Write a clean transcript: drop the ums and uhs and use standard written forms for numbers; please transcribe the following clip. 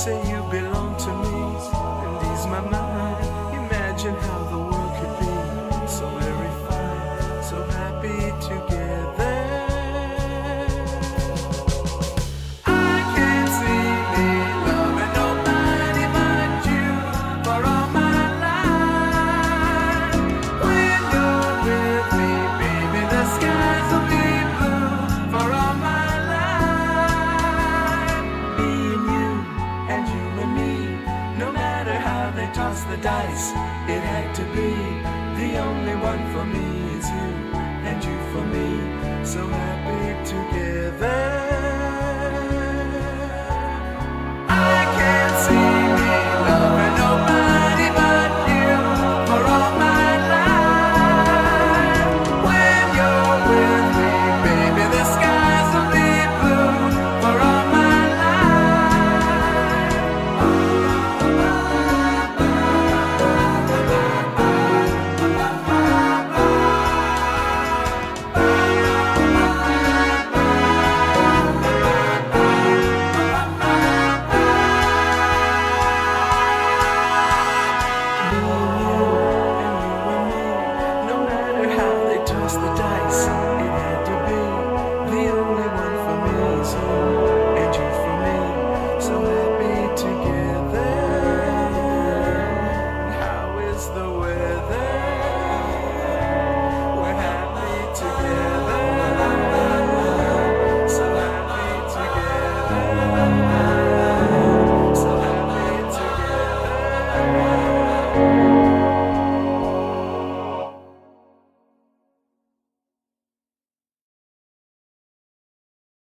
say you belong to me and ease my mind. Imagine how the world could be so very fine, so happy together. I can't see me loving nobody but you for all my life. When you're with me, baby, the skies will be blue for all my life. Me and you and you and me, no matter how they toss the dice, it had to be. The only one for me is you, and you for me, so happy together.